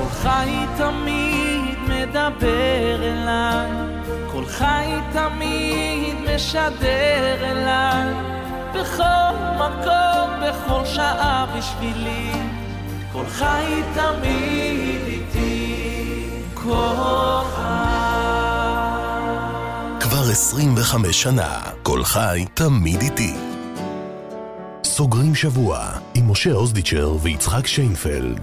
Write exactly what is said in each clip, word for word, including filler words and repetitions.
קולך תמיד מדבר אליי, קולך תמיד משדר אליי, בכל מקום, בכל שעה בשבילי, קולך תמיד איתי, קולך. כבר עשרים וחמש שנה, קולך תמיד איתי. סוגרים שבוע עם משה אוזדיצ'ר ויצחק שיינפלד.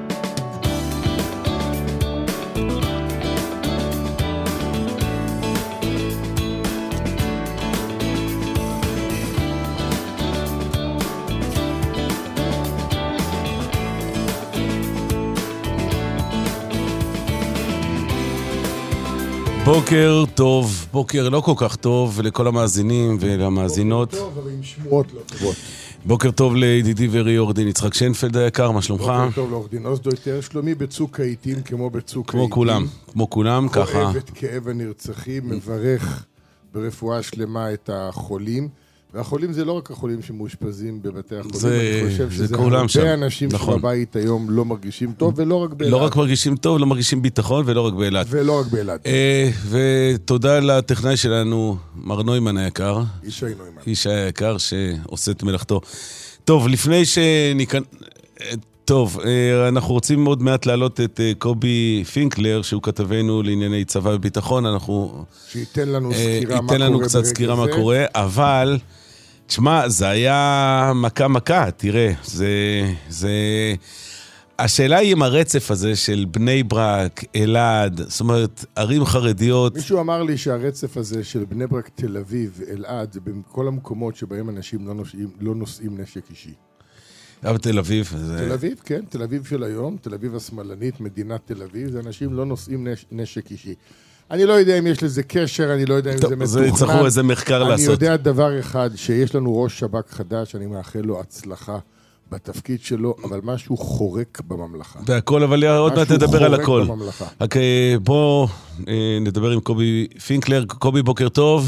בוקר טוב, בוקר לא כל כך טוב לכל המאזינים ולמאזינות. בוקר טוב, אבל עם שמועות לא טובות. בוקר טוב לידידי ורי עורך דין יצחק שיינפלד היקר, מה שלומך? בוקר טוב לעורך דין אוזדיצ'ר, שלומי בצוק העיתים כמו בצוק כמו העיתים. כולם, כמו כולם, ככה. כואב את כאב הנרצחים, מברך ברפואה שלמה את החולים. והחולים זה לא רק החולים שמאושפזים בבתי החולים, זה, אני חושב זה שזה הרבה שם. אנשים נכון. שבבית היום לא מרגישים טוב, ולא רק באלעד. לא רק מרגישים טוב, לא מרגישים ביטחון, ולא רק באלעד. ולא רק באלעד. אה, ותודה לטכנאי שלנו, מר נוימן היקר. ישי נוימן. ישי היקר שעושה את מלאכתו. טוב, לפני שניכנ... טוב, אנחנו רוצים עוד מעט להעלות את קובי פינקלר, שהוא כתבנו לענייני צבא וביטחון, אנחנו... שייתן לנו סקירה מה ייתן לנו קורה קצת סקירה מה זה. קורה, אבל... תשמע, זה היה מכה מכה, תראה, זה... זה... השאלה היא עם הרצף הזה של בני ברק, אלעד, זאת אומרת, ערים חרדיות... מישהו אמר לי שהרצף הזה של בני ברק, תל אביב, אלעד, זה בכל המקומות שבהם אנשים לא נושאים, לא נושאים נשק אישי. אבל תל אביב... זה... תל אביב, כן, תל אביב של היום, תל אביב השמאלנית, מדינת תל אביב, זה אנשים לא נושאים נש... נשק אישי. אני לא יודע אם יש לזה קשר, אני לא יודע אם טוב, זה מתוכנן. זה יצטרכו איזה מחקר אני לעשות. יודע דבר אחד, שיש לנו ראש שב"כ חדש, אני מאחל לו הצלחה בתפקיד שלו, אבל משהו חורק בממלכה. והכל, אבל עוד מעט נדבר על הכל. בממלכה. רק בוא נדבר עם קובי פינקלר. קובי, בוקר טוב.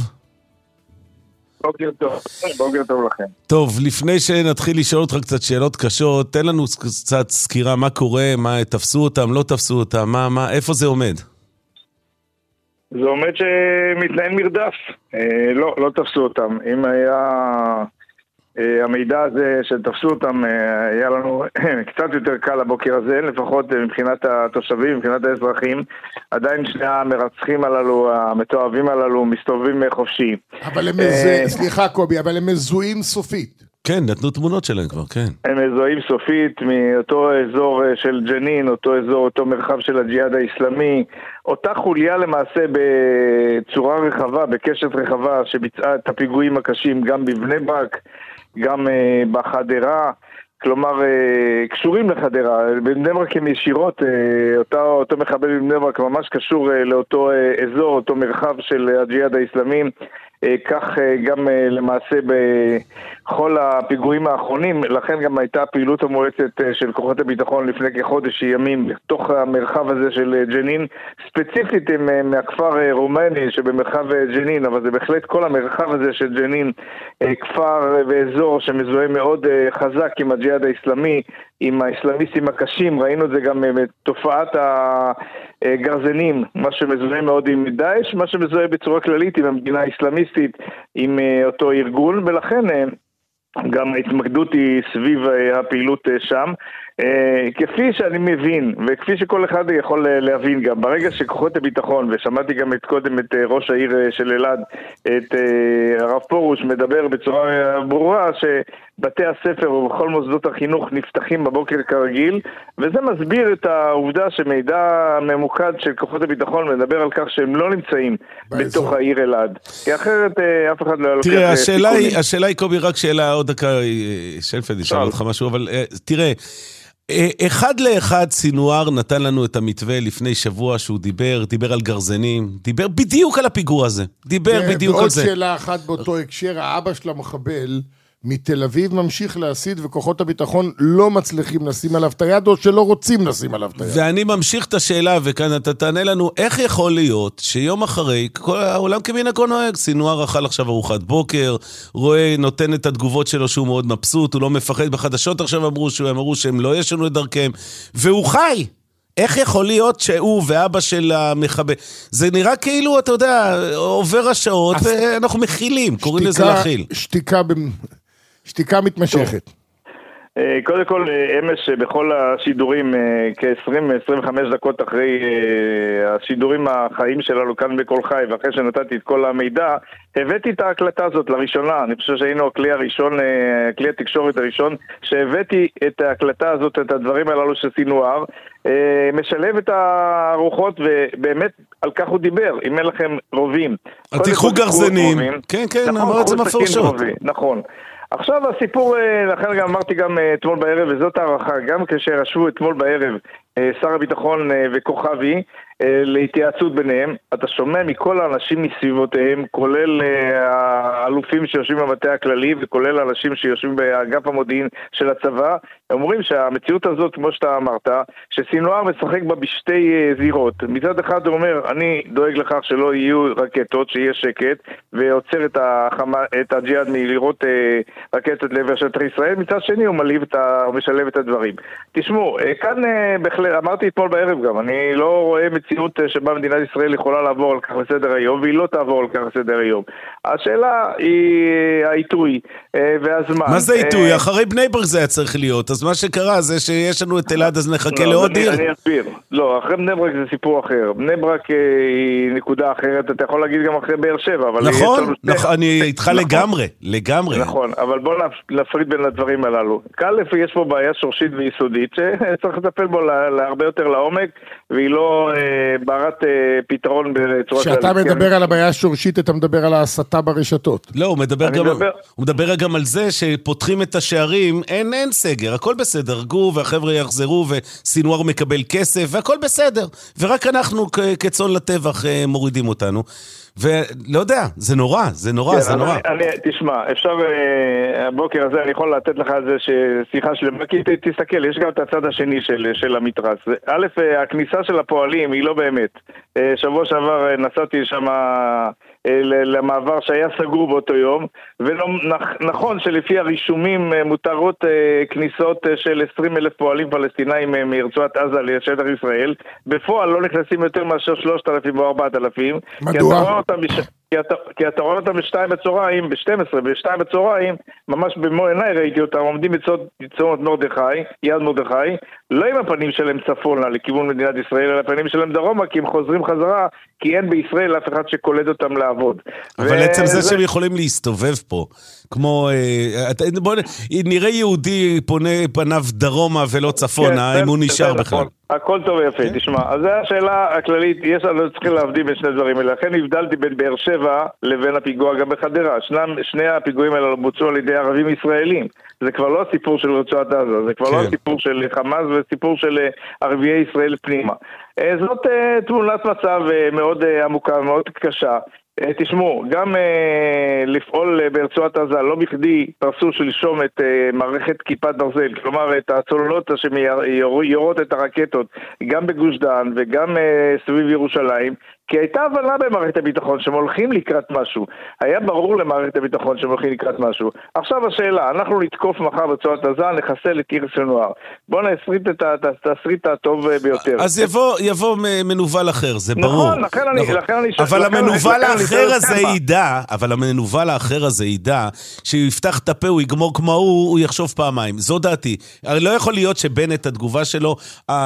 בוקר טוב, בוקר טוב לכם. טוב, לפני שנתחיל לשאול אותך קצת שאלות קשות, תן לנו קצת סקירה מה קורה, מה תפסו אותם, לא תפסו אותם, מה, מה, איפה זה עומד? זה עומד שמתנהל מרדף. אה, לא, לא תפסו אותם. אם היה אה, המידע הזה שתפסו אותם, אה, היה לנו קצת יותר קל הבוקר הזה, לפחות אה, מבחינת התושבים, מבחינת האזרחים. עדיין שני המרצחים הללו, המתועבים הללו, מסתובבים חופשי. אבל הם מזוהים, אה, סליחה קובי, אבל הם מזוהים סופית. כן, נתנו תמונות שלהם כבר, כן. הם מזוהים סופית מאותו אזור של ג'נין, אותו אזור, אותו מרחב של הג'יהאד האסלאמי, אותה חוליה למעשה בצורה רחבה, בקשת רחבה, שביצעה את הפיגועים הקשים גם בבני ברק, גם uh, בחדרה, כלומר, uh, קשורים לחדרה. בבני ברק הם ישירות, uh, אותו, אותו מחבל בבני ברק ממש קשור uh, לאותו uh, אזור, אותו מרחב של הג'יהאד האסלאמי, כך גם למעשה בכל הפיגועים האחרונים, לכן גם הייתה פעילות המועצת של כוחות הביטחון לפני כחודש ימים בתוך המרחב הזה של ג'נין, ספציפית הם מהכפר רומני שבמרחב ג'נין, אבל זה בהחלט כל המרחב הזה של ג'נין, כפר ואזור שמזוהה מאוד חזק עם הג'יהאד האסלאמי, עם האסלאמיסטים הקשים, ראינו את זה גם בתופעת הגרזנים, מה שמזוהה מאוד עם דאעש, מה שמזוהה בצורה כללית עם המדינה האסלאמיסטית, עם אותו ארגון, ולכן גם ההתמקדות היא סביב הפעילות שם. כפי שאני מבין, וכפי שכל אחד יכול להבין גם, ברגע שכוחות הביטחון, ושמעתי גם את קודם את ראש העיר של אלעד, את הרב פורוש מדבר בצורה ברורה שבתי הספר ובכל מוסדות החינוך נפתחים בבוקר כרגיל, וזה מסביר את העובדה שמידע ממוקד של כוחות הביטחון מדבר על כך שהם לא נמצאים בתוך העיר אלעד, כי אחרת אף אחד לא לוקח... תראה, השאלה היא, השאלה היא קובי, רק שאלה עוד דקה, שלפד ישאל אותך משהו, אבל תראה, אחד לאחד סינואר נתן לנו את המתווה לפני שבוע שהוא דיבר, דיבר על גרזנים, דיבר בדיוק על הפיגור הזה, דיבר בדיוק על זה. ועוד שאלה אחת באותו הקשר, האבא של המחבל מתל אביב ממשיך להסיד וכוחות הביטחון לא מצליחים לשים עליו את היד או שלא רוצים לשים עליו את היד. ואני ממשיך את השאלה וכאן אתה תענה לנו איך יכול להיות שיום אחרי כל העולם כמנהגו נוהג, סינואר אכל עכשיו ארוחת בוקר, רואה נותן את התגובות שלו שהוא מאוד מבסוט, הוא לא מפחד בחדשות עכשיו אמרו שהוא אמרו שהם לא ישנו את דרכם והוא חי. איך יכול להיות שהוא ואבא של המחבל? זה נראה כאילו, אתה יודע, עובר השעות, ואנחנו מכילים, קוראים לזה להכיל. שתיקה, שתיקה מתמשכת. קודם כל, אמש בכל השידורים, כ-עשרים עד עשרים וחמש דקות אחרי השידורים החיים שלנו כאן בכל חי, ואחרי שנתתי את כל המידע, הבאתי את ההקלטה הזאת לראשונה. אני חושב שהיינו הכלי הראשון, הכלי התקשורת הראשון, שהבאתי את ההקלטה הזאת, את הדברים הללו של סינואר, משלב את הרוחות, ובאמת על כך הוא דיבר. אם אין לכם רובים, תיקחו גרזנים. כן, כן, אמר את זה מפורשות. נכון. עכשיו הסיפור, לכן גם אמרתי גם אתמול בערב, וזאת הערכה, גם כשרשבו אתמול בערב שר הביטחון וכוכבי להתייעצות ביניהם, אתה שומע מכל האנשים מסביבותיהם, כולל האלופים שיושבים במטה הכללי וכולל האנשים שיושבים באגף המודיעין של הצבא, אומרים שהמציאות הזאת, כמו שאתה אמרת, שסינואר משחק בה בשתי זירות. מצד אחד הוא אומר, אני דואג לכך שלא יהיו רקטות, שיהיה שקט, ועוצר את, החמה, את הג'יהאד מלראות רקטות לעבר שטח ישראל. מצד שני הוא מליב את ה... משלב את הדברים. תשמעו, כאן בכלל, אמרתי אתמול בערב גם, אני לא רואה מציאות שבה מדינת ישראל יכולה לעבור על כך לסדר היום, והיא לא תעבור על כך לסדר היום. השאלה היא העיתוי והזמן. מה זה עיתוי? אחרי בני ברק זה היה צריך להיות, אז מה שקרה זה שיש לנו את אלעד, אז נחכה לעוד עיר. אני אסביר. לא, אחרי בני ברק זה סיפור אחר. בני ברק היא נקודה אחרת, אתה יכול להגיד גם אחרי באר שבע. נכון, אני איתך לגמרי, לגמרי. נכון, אבל בוא נפריד בין הדברים הללו. כאלף יש פה בעיה שורשית ויסודית, שצריך לטפל בו להרבה יותר לעומק, והיא לא בערת פתרון בצורה... כשאתה מדבר על הבעיה השורשית, אתה מדבר על ההסתה ברשתות. לא, הוא מדבר גם על זה שפותחים את השערים, אין אין סגר, הכל בסדר, גו והחבר'ה יחזרו וסינואר מקבל כסף והכל בסדר, ורק אנחנו כצאן לטבח מורידים אותנו. ולא יודע, זה נורא, זה נורא, זה נורא. תשמע, אפשר, הבוקר הזה אני יכול לתת לך איזה שיחה שלמה, כי תסתכל, יש גם את הצד השני של המתרס. א', הכניסה של הפועלים היא לא באמת. שבוע שעבר נסעתי שם למעבר שהיה סגור באותו יום, ונכון שלפי הרישומים מותרות כניסות של עשרים אלף פועלים פלסטינאים מרצועת עזה לשטח ישראל, בפועל לא נכנסים יותר מאשר שלושת אלפים או ארבעת אלפים. מדוע? כי אתה, כי אתה רואה אותם בשתיים בצהריים, ב-שתים עשרה, בשתיים בצהריים, ממש במו עיניי ראיתי אותם, עומדים בצומת מרדכי, יד מרדכי, לא עם הפנים שלהם צפונה לכיוון מדינת ישראל, אלא הפנים שלהם דרומה, כי הם חוזרים חזרה, כי אין בישראל אף אחד שקולד אותם לעבוד. אבל עצם זה שהם יכולים להסתובב פה, כמו, בוא נראה יהודי פונה פניו דרומה ולא צפונה, אם הוא נשאר בכלל. הכל טוב ויפה, תשמע. אז זו השאלה הכללית, יש לנו צריכים להבדיל בין שני דברים האלה. לכן הבדלתי בין באר שבע לבין הפיגוע גם בחדרה. שני הפיגועים האלה בוצעו על ידי ערבים ישראלים. זה כבר לא הסיפור של רצועת עזה, זה כבר לא הסיפור של חמאס, זה סיפור של ערביי ישראל פנימה. זאת תמונת מצב מאוד עמוקה, מאוד קשה. תשמעו, גם אה, לפעול ברצועת עזה, לא בכדי פרסו שלשום את אה, מערכת כיפת ברזל, כלומר את הצוללות שיורות את הרקטות, גם בגוש דן וגם אה, סביב ירושלים, כי הייתה הבנה במערכת הביטחון שהם הולכים לקראת משהו. היה ברור למערכת הביטחון שהם הולכים לקראת משהו. עכשיו השאלה, אנחנו נתקוף מחר ברצועת עזה, נחסל את עיר סינואר. בואו נסריט את התסריט הטוב ביותר. אז יבוא, יבוא מנובל אחר, זה ברור. נכון, לכן אני... לכן אני אבל המנובל האחר הזה ידע, אבל המנובל האחר הזה ידע, שהוא יפתח את הפה, הוא יגמור כמו הוא, הוא יחשוב פעמיים. זו דעתי. לא יכול להיות שבנט, התגובה שלו,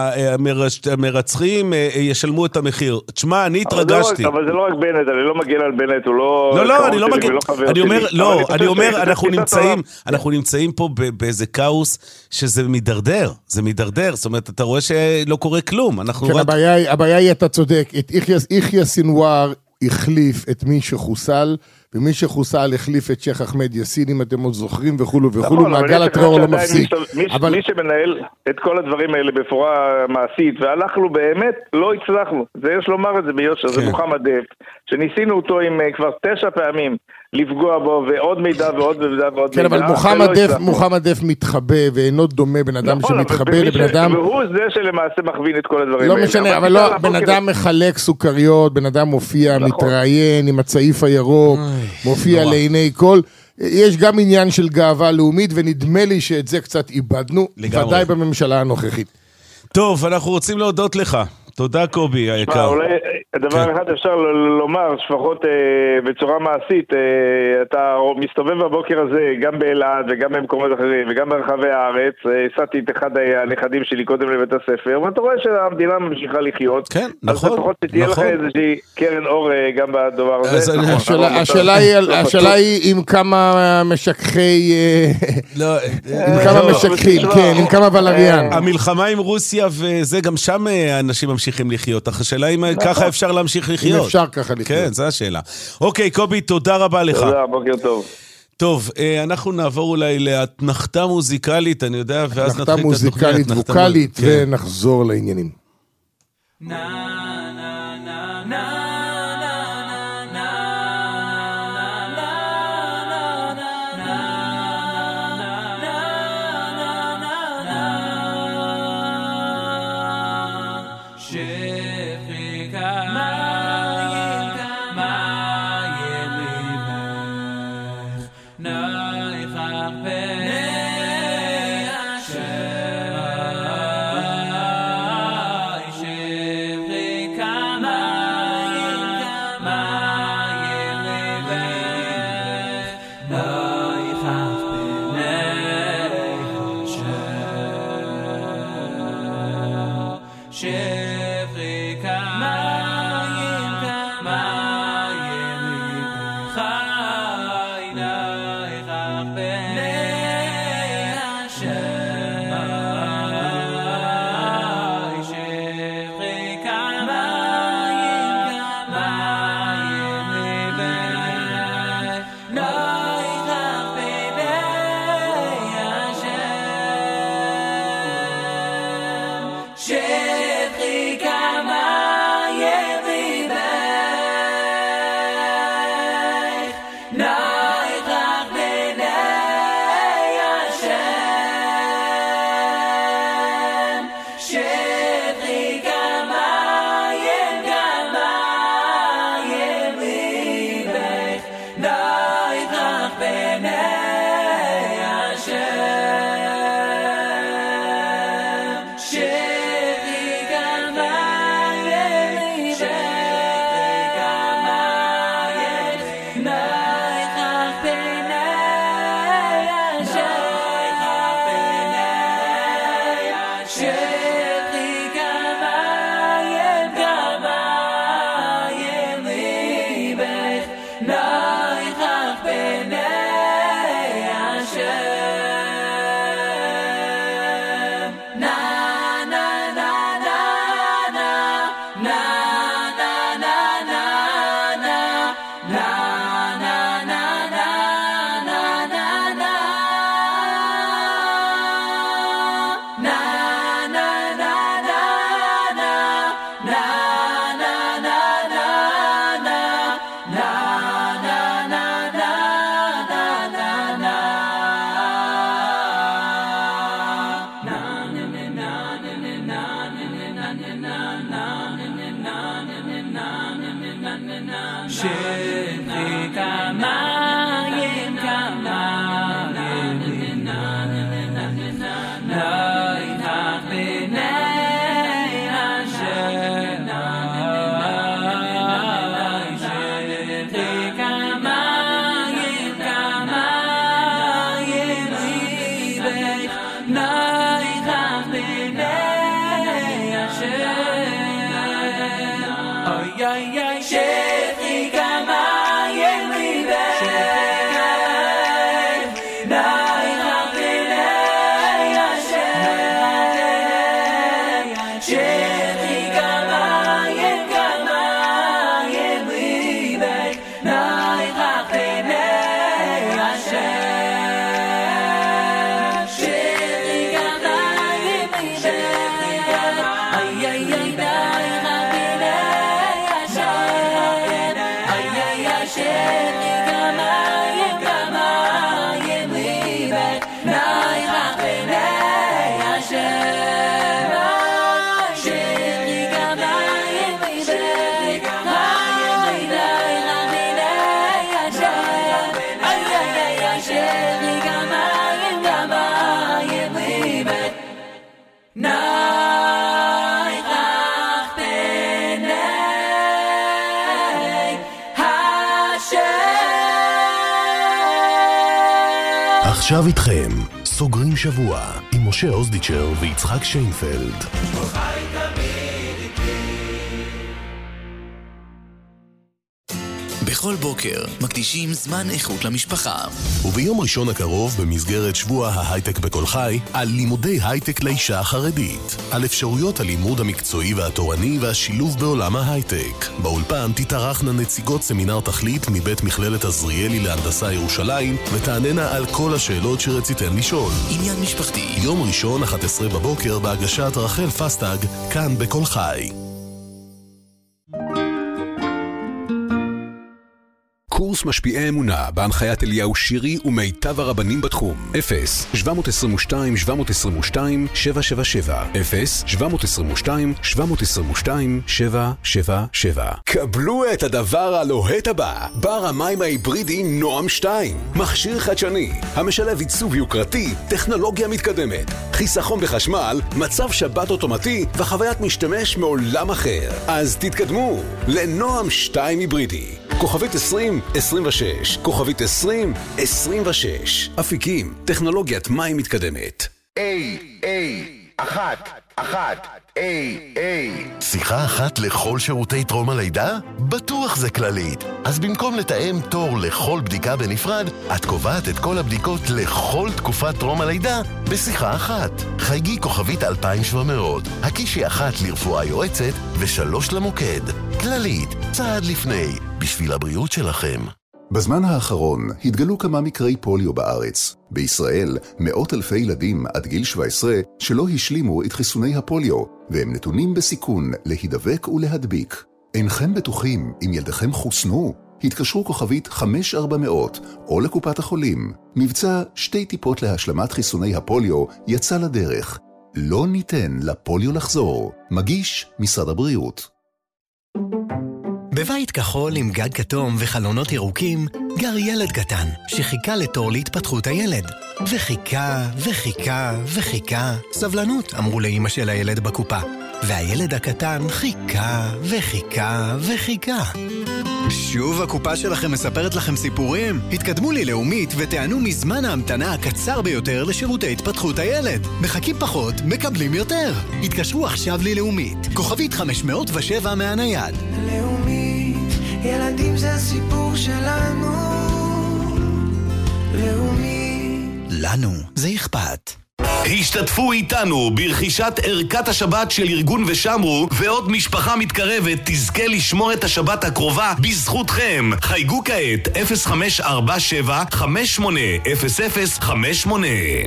המרצחים ישלמו את המחיר. תשמע, אני התרגשתי. אבל זה לא רק בנט, אני לא מגן על בנט, הוא לא... לא, לא, אני לא מגן. אני אומר, לא, אני אומר, אנחנו נמצאים, אנחנו נמצאים פה באיזה כאוס שזה מדרדר, זה מדרדר, זאת אומרת, אתה רואה שלא קורה כלום, אנחנו רק... הבעיה היא, אתה צודק, את יחיא סינואר החליף את מי שחוסל, ומי שחוסל החליף את שייח אחמד יאסין, אם אתם עוד זוכרים וכולו וכולו, מעגל הטרור לא מפסיק. מי שמנהל את כל הדברים האלה בפורה מעשית, והלכנו באמת, לא הצלחנו. זה יש לומר את זה ביושר, זה מוחמד דף, שניסינו אותו עם כבר תשע פעמים לפגוע בו, ועוד מידע ועוד מידע ועוד מידע. כן, אבל מוחמד דף מתחבא, ואינו דומה בן אדם שמתחבא לבן אדם... והוא זה שלמעשה מכווין את כל הדברים האלה. לא משנה, אבל לא, בן אדם מחלק סוכריות, בן אדם מופיע, מתראיין עם הצעיף הירוק, מופיע לעיני כל. יש גם עניין של גאווה לאומית, ונדמה לי שאת זה קצת איבדנו, ודאי בממשלה הנוכחית. טוב, אנחנו רוצים להודות לך. תודה קובי היקר. אולי דבר אחד אפשר לומר, לפחות בצורה מעשית, אתה מסתובב בבוקר הזה גם באלעד וגם במקומות אחרים וגם ברחבי הארץ, הסעתי את אחד הנכדים שלי קודם לבית הספר, ואתה רואה שהמדינה ממשיכה לחיות. כן, נכון. אז לפחות שתהיה לך איזושהי קרן אור גם בדבר הזה. השאלה היא עם כמה משככי... עם כמה משככים, כן, עם כמה ולריאן. המלחמה עם רוסיה וזה, גם שם אנשים ממשיכים לחיות. השאלה אם ככה אפשר להמשיך לחיות. אם אפשר ככה לחיות. כן, זו השאלה. אוקיי, קובי, תודה רבה לך. תודה, בוקר טוב. טוב, אנחנו נעבור אולי להתנחתה מוזיקלית, אני יודע, ואז נתחיל את התוכנית. מוזיקלית ווקלית, ונחזור לעניינים. Shit. עכשיו איתכם, סוגרים שבוע עם משה אוזדיצ'ר ויצחק שיינפלד. בכל בוקר מקדישים זמן איכות למשפחה. וביום ראשון הקרוב במסגרת שבוע ההייטק בכל חי, על לימודי הייטק לאישה החרדית. על אפשרויות הלימוד המקצועי והתורני והשילוב בעולם ההייטק. באולפן תתארחנה נציגות סמינר תכלית מבית מכללת עזריאלי להנדסה ירושלים, ותעננה על כל השאלות שרציתן לשאול. עניין משפחתי. יום ראשון אחת עשרה בבוקר בהגשת רחל פסטג, כאן בכל חי. קורס משפיעי אמונה בהנחיית אליהו שירי ומיטב הרבנים בתחום. אפס שבע עשרים ושתיים שבע עשרים ושתיים שבע שבע שבע אפס שבע עשרים ושתיים שבע עשרים ושתיים שבע שבע שבע. קבלו את הדבר הלוהט הבא, בר המים ההיברידי נועם שתיים, מכשיר חדשני המשלב עיצוב יוקרתי, טכנולוגיה מתקדמת, חיסכון בחשמל, מצב שבת אוטומטי וחוויית משתמש מעולם אחר. אז תתקדמו לנועם שתיים היברידי, כוכבית עשרים עשרים ושש, כוכבית עשרים עשרים ושש. אפיקים, טכנולוגיית מים מתקדמת. איי, איי, אחת, אחת, איי, איי. שיחה אחת לכל שירותי טרום הלידה? בטוח זה כללית. אז במקום לתאם תור לכל בדיקה בנפרד, את קובעת את כל הבדיקות לכל תקופת טרום הלידה בשיחה אחת. חייגי כוכבית אלפיים שבע מאות, הקישי אחת לרפואה יועצת ושלוש למוקד. כללית, צעד לפני, בשביל הבריאות שלכם. בזמן האחרון התגלו כמה מקרי פוליו בארץ. בישראל מאות אלפי ילדים עד גיל שבע עשרה שלא השלימו את חיסוני הפוליו, והם נתונים בסיכון להידבק ולהדביק. אינכם בטוחים אם ילדיכם חוסנו? התקשרו כוכבית חמש ארבע מאות או לקופת החולים. מבצע שתי טיפות להשלמת חיסוני הפוליו יצא לדרך. לא ניתן לפוליו לחזור. מגיש משרד הבריאות. בבית כחול עם גג כתום וחלונות ירוקים גר ילד קטן שחיכה לתור להתפתחות הילד. וחיכה וחיכה וחיכה. סבלנות, אמרו לאמא של הילד בקופה. והילד הקטן חיכה וחיכה וחיכה. שוב הקופה שלכם מספרת לכם סיפורים? התקדמו לי לאומית ותענו מזמן ההמתנה הקצר ביותר לשירותי התפתחות הילד. מחכים פחות, מקבלים יותר. התקשרו עכשיו לי לאומית. כוכבית חמש מאות ושבע מהנייד. לאומית, ילדים זה הסיפור שלנו. לאומית. לנו זה אכפת. השתתפו איתנו ברכישת ערכת השבת של ארגון ושמרו, ועוד משפחה מתקרבת תזכה לשמור את השבת הקרובה בזכותכם. חייגו כעת אפס חמש ארבע שבע חמש שמונה אפס אפס חמש שמונה.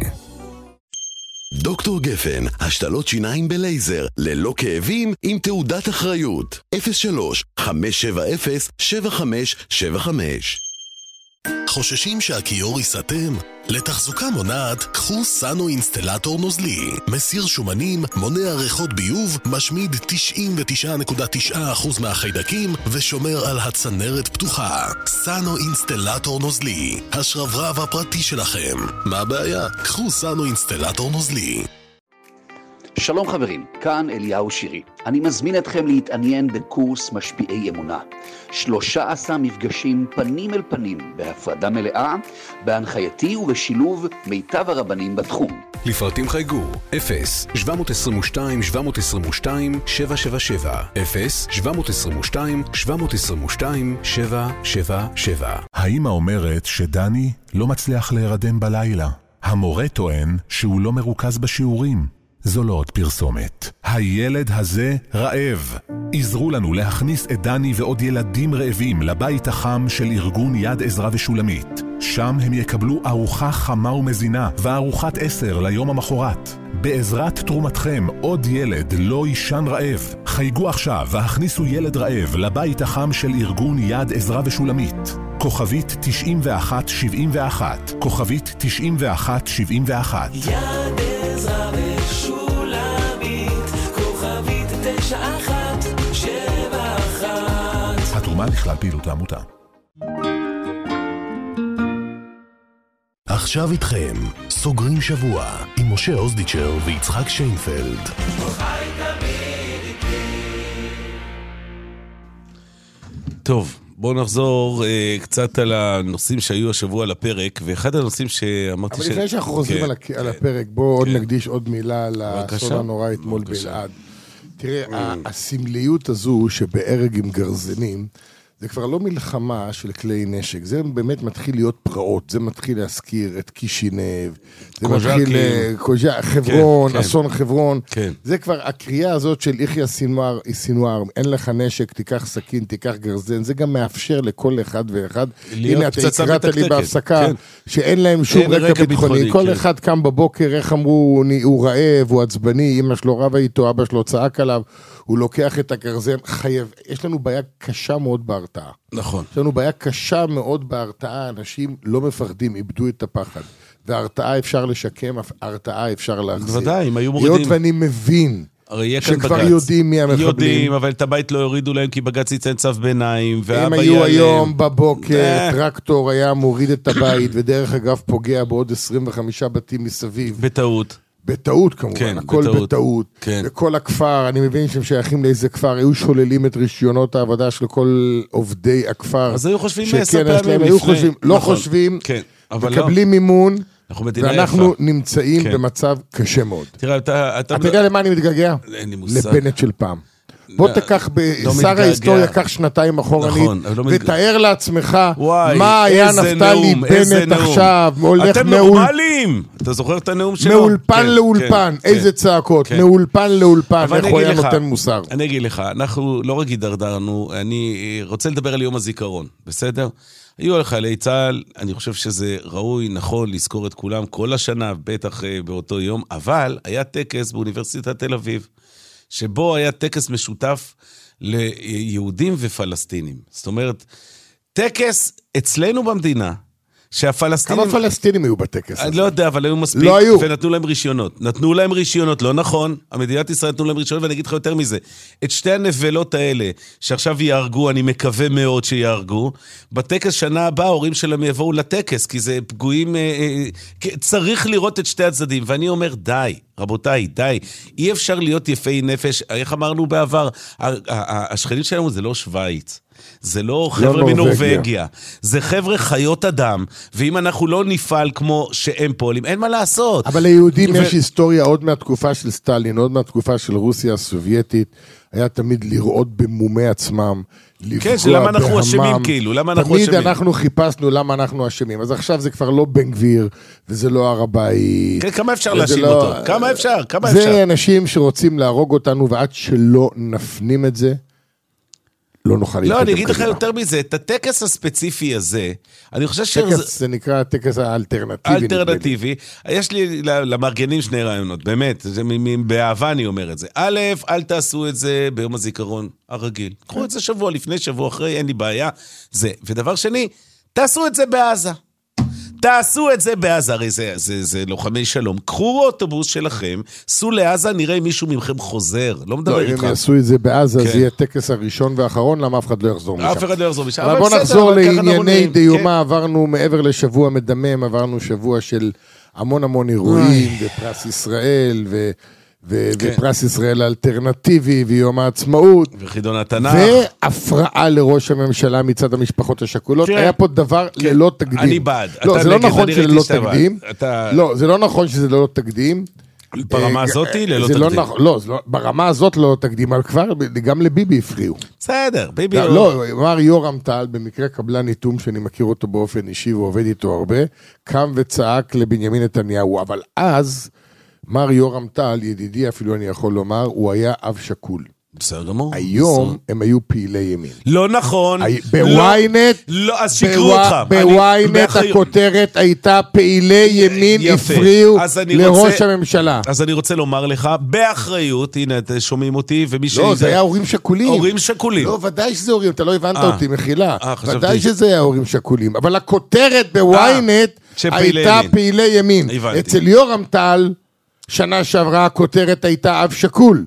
דוקטור גפן, השתלות שיניים בלייזר, ללא כאבים, עם תעודת אחריות. אפס שלוש חמש שבע אפס שבע חמש שבע חמש. חוששים שהכיור ייסתם? לתחזוקה מונעת, קחו סאנו אינסטלטור נוזלי. מסיר שומנים, מונע ריחות ביוב, משמיד תשעים ותשע נקודה תשע אחוז מהחיידקים ושומר על הצנרת פתוחה. סאנו אינסטלטור נוזלי, השרברב הפרטי שלכם. מה הבעיה? קחו סאנו אינסטלטור נוזלי. שלום חברים, כאן אליהו שירי. אני מזמין אתכם להתעניין בקורס משפיעי אמונה. שלושה עשר מפגשים פנים אל פנים בהפרדה מלאה, בהנחייתי ובשילוב מיטב הרבנים בתחום. לפרטים חייגו אפס שבע עשרים ושתיים שבע עשרים ושתיים שבע שבע שבע אפס שבע עשרים ושתיים שבע עשרים ושתיים שבע שבע שבע. האמא אומרת שדני לא מצליח להירדם בלילה. המורה טוען שהוא לא מרוכז בשיעורים. זו לא עוד פרסומת. הילד הזה רעב. עזרו לנו להכניס את דני ועוד ילדים רעבים לבית החם של ארגון יד עזרא ושולמית. שם הם יקבלו ארוחה חמה ומזינה וארוחת עשר ליום המחרת. בעזרת תרומתכם עוד ילד לא ישן רעב. חייגו עכשיו והכניסו ילד רעב לבית החם של ארגון יד עזרא ושולמית. כוכבית תשעים ואחת שבעים ואחת. כוכבית תשעים ואחת שבעים ואחת. יד עזרא ושולמית, כוכבית תשע אחת שבע אחת. התרומה לכלל פעילות העמותה. עכשיו איתכם, סוגרים שבוע עם משה אוזדיצ'ר ויצחק שיינפלד. טוב, בואו נחזור אה, קצת על הנושאים שהיו השבוע על הפרק, ואחד הנושאים שאמרתי אבל ש... לפני שאנחנו חוזרים כן, על, כן, על הפרק, בואו עוד כן. נקדיש עוד מילה לאסון הנורא אתמול באלעד. תראה, הסמליות הזו שבערג עם גרזנים, זה כבר לא מלחמה של כלי נשק, זה באמת מתחיל להיות פרעות, זה מתחיל להזכיר את קישינב, זה מתחיל, קוז'ה, חברון, כן, אסון חברון, כן. זה כבר הקריאה הזאת של יחיא סינואר, סינואר, אין לך נשק, תיקח סכין, תיקח גרזן, זה גם מאפשר לכל אחד ואחד, הנה אתה הקראת לי בהפסקה, כן. שאין להם שום רקע, רקע ביטחוני, ביטחוני, כל כן. אחד קם בבוקר, איך אמרו, הוא רעב, הוא עצבני, אמא שלו רבה איתו, אבא שלו צעק עליו, הוא לוקח את הגרזן, חייב, יש לנו בעיה קשה מאוד בהרתעה. נכון. יש לנו בעיה קשה מאוד בהרתעה, אנשים לא מפחדים, איבדו את הפחד. והרתעה אפשר לשקם, הרתעה אפשר להחזיר. בוודאי, אם היו מורידים. היות ואני מבין, שכבר בגץ. יודעים מי המחבלים. יודעים, אבל את הבית לא יורידו להם, כי בגץ ייתן צו ביניים, הם היו היום בבוקר, טרקטור היה מוריד את הבית, ודרך אגב פוגע בעוד עשרים וחמישה בתים מסביב. בטעות. בטעות כמובן, כן, הכל בטעות. בטעות, כן. וכל הכפר, אני מבין שהם שייכים לאיזה כפר, היו שוללים את רישיונות העבודה של כל עובדי הכפר. אז היו חושבים שכן, עשר פעמים להם, לפני. היו חושבים, לא נכון. חושבים, כן, אבל מקבלים לא. מימון, אנחנו מדינה ואנחנו יפה. נמצאים כן. במצב קשה מאוד. תראה, אתה... אתה, אתה יודע למה אני מתגעגע? אין לי מושג. לבנט של פעם. בוא תקח, שר ההיסטוריה, קח שנתיים אחורנית, ותאר לעצמך מה היה נפתלי בנט עכשיו, הולך אתם נורמלים! אתה זוכר את הנאום שלו? מאולפן לאולפן, איזה צעקות, מאולפן לאולפן, איך הוא היה נותן מוסר. אני אגיד לך, אנחנו לא רק הידרדרנו, אני רוצה לדבר על יום הזיכרון, בסדר? היו על חיילי צה"ל, אני חושב שזה ראוי, נכון, לזכור את כולם כל השנה, בטח באותו יום, אבל היה טקס באוניברסיטת תל אביב, שבו היה טקס משותף ליהודים ופלסטינים. זאת אומרת, טקס אצלנו במדינה, שהפלסטינים... כמה פלסטינים היו בטקס הזה? אני לא יודע, אבל היו מספיק, לא היו. ונתנו להם רישיונות. נתנו להם רישיונות, לא נכון, המדינת ישראל נתנו להם רישיונות, ואני אגיד לך יותר מזה, את שתי הנבלות האלה, שעכשיו יארגו, אני מקווה מאוד שיארגו, בטקס שנה הבאה, ההורים שלהם יבואו לטקס, כי זה פגועים, אה, אה, צריך לראות את שתי הצדדים, ואני אומר, די, רבותיי, די, אי אפשר להיות יפי נפש, איך אמרנו בעבר, השכנים שלנו זה לא שוויץ, זה לא חבר'ה מנורווגיה, זה חבר'ה חיות אדם, ואם אנחנו לא נפעל כמו שהם פועלים, אין מה לעשות. אבל ליהודים ו... יש היסטוריה עוד מהתקופה של סטלין, עוד מהתקופה של רוסיה הסובייטית, היה תמיד לראות במומי עצמם, לפגוע כן, שלמה אנחנו אשמים כאילו, למה אנחנו אשמים? תמיד אנחנו חיפשנו למה אנחנו אשמים, אז עכשיו זה כבר לא בן גביר, וזה לא הר הבית. כן, כמה אפשר להאשים לא... אותו? כמה אפשר? כמה זה אפשר? אנשים שרוצים להרוג אותנו, ועד שלא נפנים את זה, לא נוכל להתקדם. לא, אני אגיד לך יותר מזה, את הטקס הספציפי הזה, אני חושב ש... טקס, זה נקרא הטקס האלטרנטיבי. אלטרנטיבי. יש לי למארגנים שני רעיונות, באמת, באהבה אני אומר את זה. א', אל תעשו את זה ביום הזיכרון הרגיל. קחו את זה שבוע לפני, שבוע אחרי, אין לי בעיה. זה. ודבר שני, תעשו את זה בעזה. תעשו את זה בעזה, הרי זה, זה, זה לוחמי שלום. קחו אוטובוס שלכם, סעו לעזה, נראה אם מישהו מכם חוזר. לא מדבר לא, איתך. אם יעשו את זה בעזה, כן. זה יהיה טקס הראשון והאחרון, למה אף אחד לא יחזור משם. אף אחד לא יחזור משם. אבל, אבל בוא נחזור לענייני דיומה, כן. עברנו מעבר לשבוע מדמם, עברנו שבוע של המון המון אירועים, ופרס ישראל, ו... ו- כן. ופרס ישראל האלטרנטיבי, ויום העצמאות. וחידון התנ"ך. והפרעה לראש הממשלה מצד המשפחות השכולות. כן. היה פה דבר כן. ללא תקדים. אני בעד. לא, זה לא נכון שזה לא תקדים. אתה... לא, זה לא נכון שזה לא תקדים. ברמה הזאת ללא זה תקדים. לא נכון, לא, לא, ברמה הזאת לא תקדים, אבל כבר גם לביבי הפריעו. בסדר, ביבי... לא, לא, אמר יורם טל, במקרה קבלן ניתום שאני מכיר אותו באופן אישי ועובד איתו הרבה, קם וצעק לבנימין נתניהו, אבל אז... מר יורם טל, ידידי אפילו אני יכול לומר, הוא היה אב שקול. בסדר גמור. היום הם היו פעילי ימין. לא נכון. בוויינט, לא, אז שיקרו אותך. בוויינט הכותרת הייתה פעילי ימין הפריעו לראש הממשלה. אז אני רוצה לומר לך, באחריות, הנה, אתם שומעים אותי, ומי ש... לא, זה היה הורים שקולים. הורים שקולים. לא, ודאי שזה הורים, אתה לא הבנת אותי, מחילה. ודאי שזה היה הורים שקולים. אבל הכותרת בוויינט הייתה פעילי ימין. אצל יורם טל, שנה שעברה הכותרת הייתה אב שקול.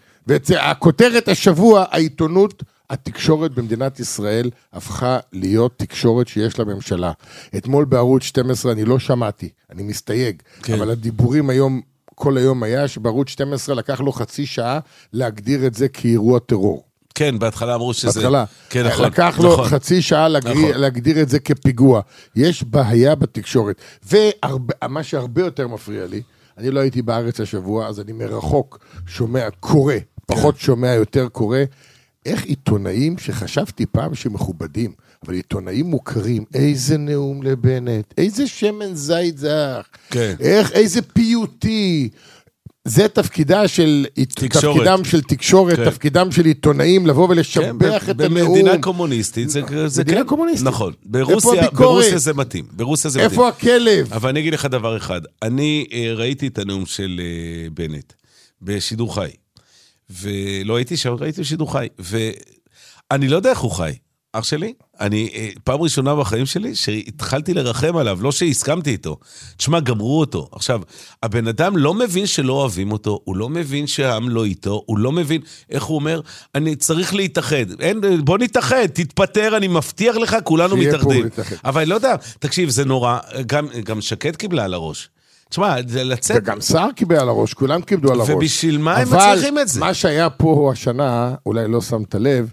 והכותרת השבוע, העיתונות, התקשורת במדינת ישראל הפכה להיות תקשורת שיש לממשלה. אתמול בערוץ שתים עשרה אני לא שמעתי, אני מסתייג, כן. אבל הדיבורים היום, כל היום היה שבערוץ שתים עשרה לקח לו חצי שעה להגדיר את זה כאירוע טרור. כן, בהתחלה אמרו שזה... בהתחלה. כן, נכון. לקח לו נכון. חצי שעה להגדיר, נכון. להגדיר את זה כפיגוע. יש בעיה בתקשורת. ומה שהרבה יותר מפריע לי, אני לא הייתי בארץ השבוע, אז אני מרחוק שומע קורא, פחות כן. שומע יותר קורא, איך עיתונאים שחשבתי פעם שמכובדים, אבל עיתונאים מוכרים, איזה נאום לבנט, איזה שמן זית זך, כן. איך, איזה פיוטי, זה תפקידה של, תקשורת. תפקידם של תקשורת, כן. תפקידם של עיתונאים, לבוא ולשבח כן, את הנאום. במדינה קומוניסטית, זה, זה מדינה כן, קומוניסטית. נכון, ברוסיה, ברוסיה זה מתאים, ברוסיה זה איפה מתאים. הכלב? אבל אני אגיד לך דבר אחד, אני ראיתי את הנאום של בנט, בשידור חי, ולא הייתי שם, ראיתי בשידור חי, ואני לא יודע איך הוא חי, אח שלי, אני, פעם ראשונה בחיים שלי, שהתחלתי לרחם עליו, לא שהסכמתי איתו. תשמע, גמרו אותו. עכשיו, הבן אדם לא מבין שלא אוהבים אותו, הוא לא מבין שהעם לא איתו, הוא לא מבין, איך הוא אומר, אני צריך להתאחד. אין, בוא נתאחד, תתפטר, אני מבטיח לך, כולנו מתאחדים. אבל לא יודע, תקשיב, זה נורא, גם, גם שקד קיבלה על הראש. תשמע, זה לצאת... וגם שר קיבל על הראש, כולם קיבלו על הראש. ובשביל מה הם מצליחים את זה? מה שהיה פה השנה, אולי לא שמת לב,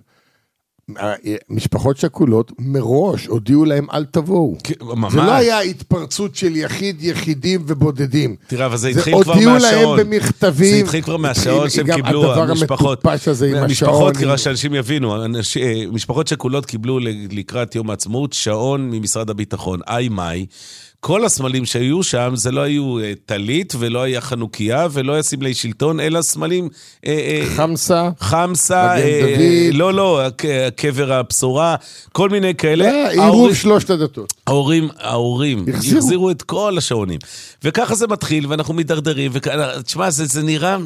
משפחות שכולות מראש הודיעו להם אל תבואו. זה לא היה התפרצות של יחיד, יחידים ובודדים. תראה, אבל זה התחיל כבר מהשעון. הודיעו להם במכתבים. זה התחיל כבר מהשעון שהם קיבלו, המשפחות. המשפחות, כראה שאנשים יבינו, משפחות שכולות קיבלו לקראת יום העצמאות, שעון ממשרד הביטחון, איי מאי, כל הסמלים שהיו שם, זה לא היו טלית, ולא היה חנוכיה, ולא היה סמלי שלטון, אלא סמלים... חמסה. חמסה, לא, לא, קבר הבשורה, כל מיני כאלה. עירוב שלושת הדתות. ההורים, ההורים, החזירו את כל השעונים. וככה זה מתחיל, ואנחנו מדרדרים, ותשמע, זה נראה...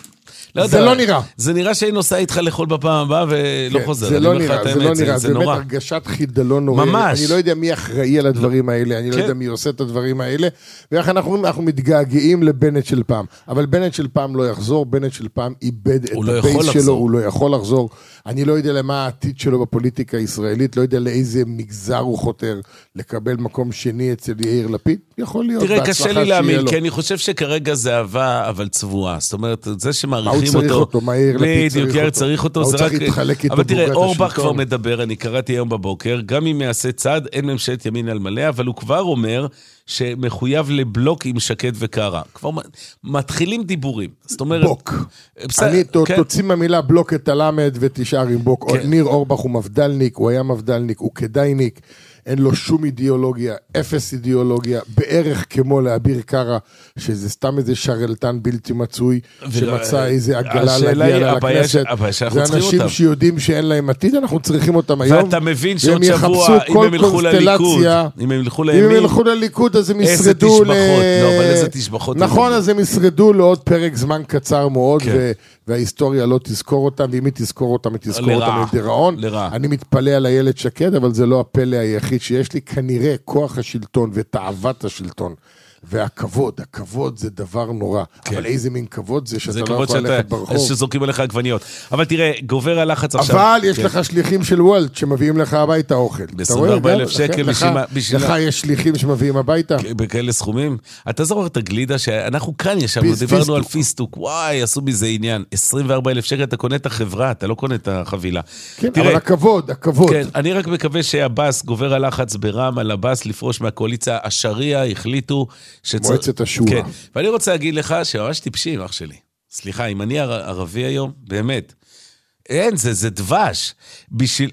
לא זה יודע, לא נראה. זה נראה שאני נוסע איתך לאכול בפעם הבאה ולא כן, חוזר. זה לא נראה, זה לא נראה, זה, זה באמת הרגשת חידלון נורא. ממש. אני לא יודע מי אחראי על הדברים האלה, אני כן. לא יודע מי עושה את הדברים האלה, ואיך אנחנו, אנחנו מתגעגעים לבנט של פעם. אבל בנט של פעם לא יחזור, בנט של פעם איבד את הבייס שלו, הוא לא יכול לחזור. אני לא יודע למה העתיד שלו בפוליטיקה הישראלית, לא יודע לאיזה מגזר הוא חותר לקבל מקום שני אצל יאיר לפיד. יכול להיות תראה, קשה לי להאמין, כי אני חושב שכרגע זה אהבה, אבל צבועה. זאת אומרת, זה שמעריכים אותו, בדיוק, יאיר צריך אותו, זה רק... אבל תראה, אורבך כבר מדבר, אני קראתי היום בבוקר, גם אם יעשה צעד, אין ממשלת ימין על מלא, אבל הוא כבר אומר שמחויב לבלוק עם שקד וקרה. כבר מתחילים דיבורים. זאת אומרת... בוק. אני תוצאים המילה בלוק את הלמד ותשאר עם בוק. ניר אורבך הוא מבדלניק, הוא היה מבדלניק, הוא כדאיניק, אין לו שום אידיאולוגיה, אפס אידיאולוגיה, בערך כמו לאביר קרה, שזה סתם איזה שרלטן בלתי מצוי, שמצא איזה עגלה להגיע לה לכנסת. זה אנשים שיודעים שאין להם עתיד, אנחנו צריכים אותם היום. ואתה מבין שעוד שבוע, אם הם ילכו לליכוד, אם הם ילכו לימין, אם הם ילכו לליכוד, אז הם ישרדו... לא, אבל איזה תשבחות. נכון, אז הם ישרדו לעוד פרק זמן קצר מאוד, וההיסטוריה לא תזכור אותם, ואם היא תזכור אותם, היא תזכור אותם לדיראון. אני מתפלא על הילד שקד, אבל זה לא הפלא היחיד שיש לי, כנראה כוח השלטון ותאוות השלטון והכבוד, הכבוד זה דבר נורא, כן. אבל איזה מין כבוד זה שאתה לא יכול ללכת ברחוב. שזורקים עליך עגבניות. אבל תראה, גובר הלחץ עכשיו. אבל יש כן. לך שליחים של וולט שמביאים לך הביתה אוכל. ב-עשרים וארבעה אלף שקל. לך, בשביל... לך יש שליחים שמביאים הביתה. בכאלה סכומים. אתה זוכר את הגלידה שאנחנו כאן ישבנו, דיברנו על פיסטוק, וואי, עשו מזה עניין. עשרים וארבעה אלף שקל, אתה קונה את החברה, אתה לא קונה את החבילה. כן, תראה, אבל הכבוד, הכבוד. כן, אני רק מקווה שהבאס, גובר הלחץ ברם על הבאס לפרוש מהקואליציה, השריעה החליטו שצר... מועצת השורה. כן, ואני רוצה להגיד לך שממש טיפשים, אח שלי. סליחה, אם אני ערבי היום, באמת, אין, זה, זה דבש. בשביל,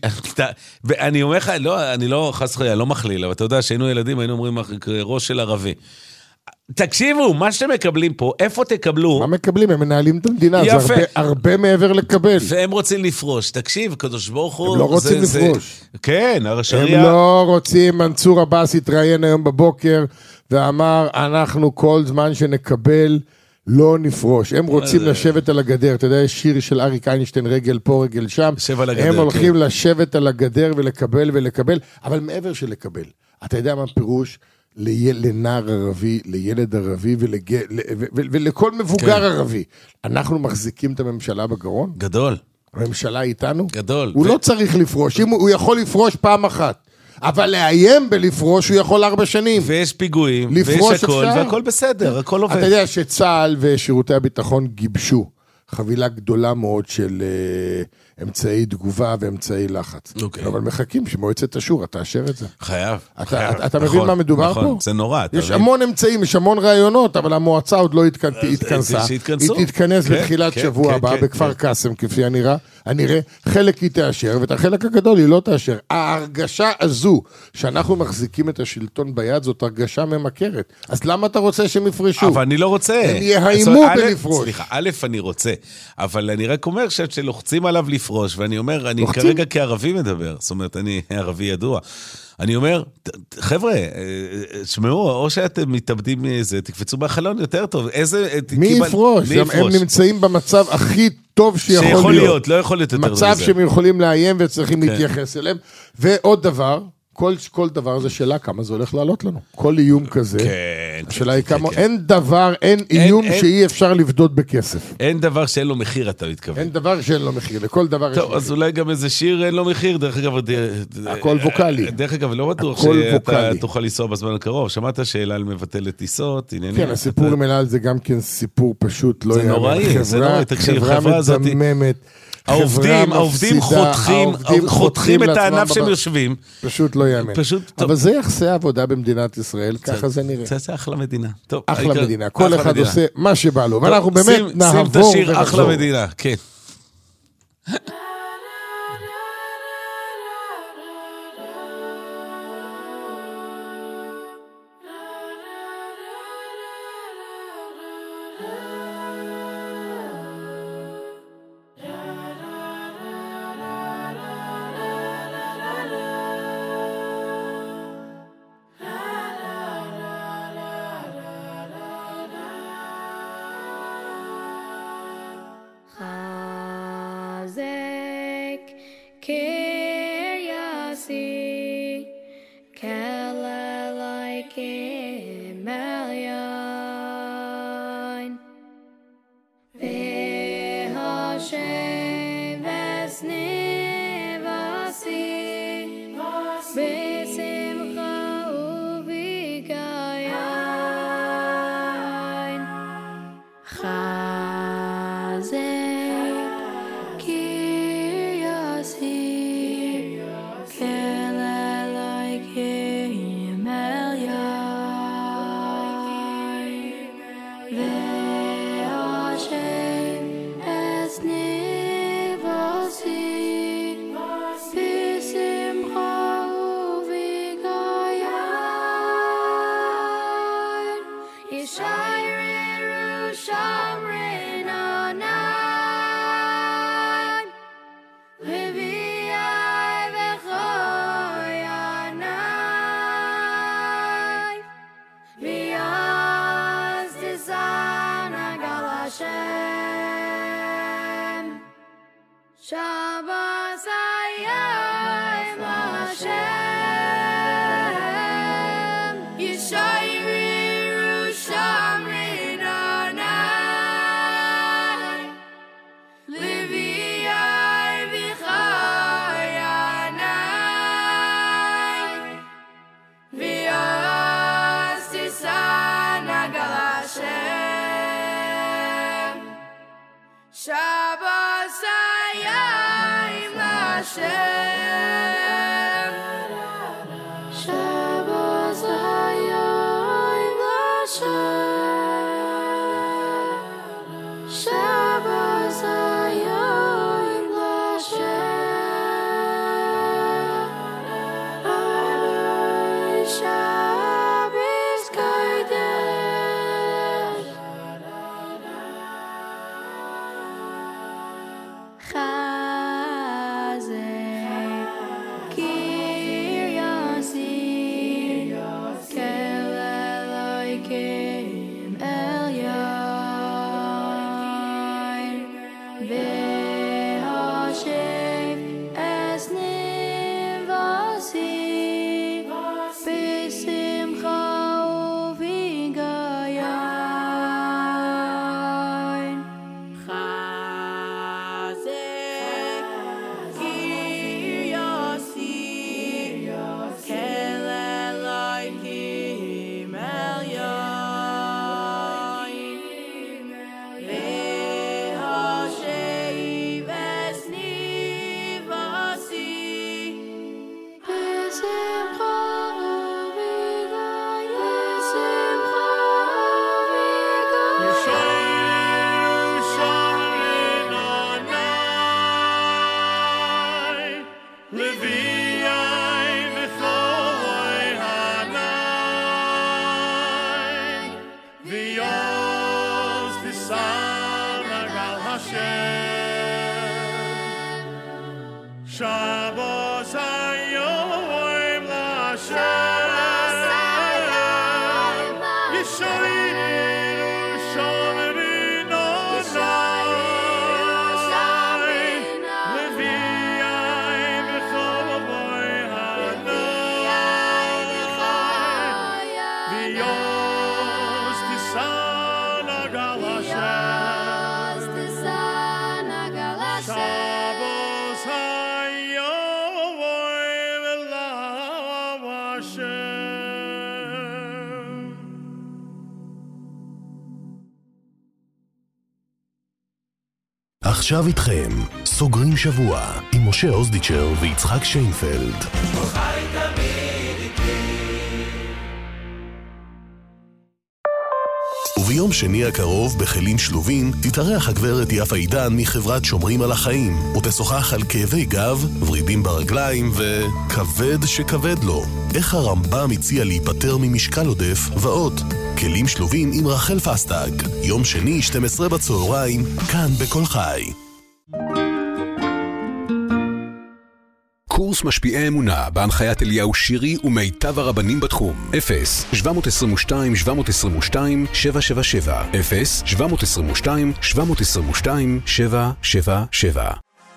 ואני אומר לך, לא, אני לא, חס וחלילה, לא מכליל, אבל אתה יודע שהיינו ילדים, היינו אומרים ראש של ערבי. תקשיבו, מה שאתם מקבלים פה, איפה תקבלו? מה מקבלים? הם מנהלים את המדינה, יפה. זה הרבה, הרבה מעבר לקבל. והם רוצים לפרוש. תקשיב, קדוש ברוך הוא... הם לא רוצים זה, לפרוש. זה... כן, הרשריה... הם לא רוצים, מנסור עבאס התראיין היום בבוקר, ואמר, אנחנו כל זמן שנקבל, לא נפרוש. הם רוצים לשבת על הגדר. אתה יודע, יש שיר של אריק איינשטיין, רגל פה, רגל שם. הם הולכים לשבת על הגדר ולקבל ולקבל, אבל מעבר של לקבל. אתה יודע מה פירוש? לנער ערבי, לילד ערבי ולכל מבוגר ערבי. אנחנו מחזיקים את הממשלה בגרון? גדול. הממשלה איתנו? גדול. הוא לא צריך לפרוש, הוא יכול לפרוש פעם אחת. אבל לאיים בלפרוש הוא יכול ארבע שנים. ויש פיגועים, ויש הכל, והכל בסדר, הכל עובד. אתה יודע שצה"ל ושירותי הביטחון גיבשו חבילה גדולה מאוד של uh, אמצעי תגובה ואמצעי לחץ. אוקיי. אבל מחכים שמועצת השורא תאשר את זה. חייב. אתה, חייב. אתה, אתה נכון, מבין מה מדובר נכון, פה? זה נורא. יש מבין? המון אמצעים, יש המון רעיונות, אבל המועצה עוד לא התכנ... התכנסה. שהתכנסו. היא תתכנס כן, בתחילת כן, שבוע כן, הבא כן, בכפר כן. קאסם, כפי הנראה. הנראה, חלק היא תאשר, ואת החלק הגדול היא לא תאשר. ההרגשה הזו שאנחנו מחזיקים את השלטון ביד, זאת הרגשה ממכרת. אז למה אתה רוצה שהם יפרשו? אבל אני לא רוצה. הם יהיימו בלפרוש. סליחה, א', אני רוצה, אבל אני רק אומר שלוחצים עליו לפרוש, ואני אומר, אני לוחצים? כרגע כערבי מדבר, זאת אומרת, אני ערבי ידוע. אני אומר, חבר'ה, שמעו, או שאתם מתאבדים מזה, תקפצו מהחלון יותר טוב. איזה... מי יפרוש? הם נמצאים במצב הכי טוב שיכול להיות. שיכול להיות, לא יכול להיות יותר מזה. מצב שהם יכולים לאיים וצריכים להתייחס אליהם. ועוד דבר, כל, כל דבר זה שאלה כמה זה הולך לעלות לנו. כל איום כזה, כן, השאלה היא כן, כמה, כן. אין דבר, אין, אין איום אין, שאי אפשר לבדות בכסף. אין דבר שאין לו מחיר, אתה מתכוון. אין דבר שאין לו מחיר, לכל דבר טוב, אז אולי גם איזה שיר אין לו מחיר, דרך אגב... הכל ווקלי. דרך אגב, לא בטוח שאתה תוכל לנסוע בזמן הקרוב. שמעת שאלה על מבטלת טיסות, עניינים... כן, הסיפור עם אל על זה גם כן סיפור פשוט, לא זה נוראי, זה נוראי, תקשיב, חברה הזאת... מדממת. העובדים, העובדים חותכים, חותכים את הענף שהם יושבים. פשוט לא יאמן. אבל זה יחסי העבודה במדינת ישראל, ככה זה נראה. זה אחלה מדינה. אחלה מדינה, כל אחד עושה מה שבא לו, ואנחנו באמת נעבור. שים את השיר אחלה מדינה, כן. Shabbos hayom l'Hashem Yishaviru shomerino nai Levi'ai v'chovoi hanai V'yos tisan agal Hashem Shabbos hayom l'Hashem. עכשיו איתכם, סוגרים שבוע עם משה אוזדיצ'ר ויצחק שיינפלד. וביום שני הקרוב בכלים שלובים תתארח הגברת יפה עידן מחברת שומרים על החיים ותשוחח על כאבי גב, ורידים ברגליים וכבד שכבד לו. איך הרמב"ם הציע להיפטר ממשקל עודף ועוד. כלים שלובים עם רחל פסטג, יום שני שתים עשרה בצהריים, כאן בכל חי. קורס משפיעי אמונה בהנחיית אליהו שירי ומיטב הרבנים בתחום. אפס שבע עשרים ושתיים שבע עשרים ושתיים שבע שבע שבע אפס שבע עשרים ושתיים שבע עשרים ושתיים שבע שבע שבע.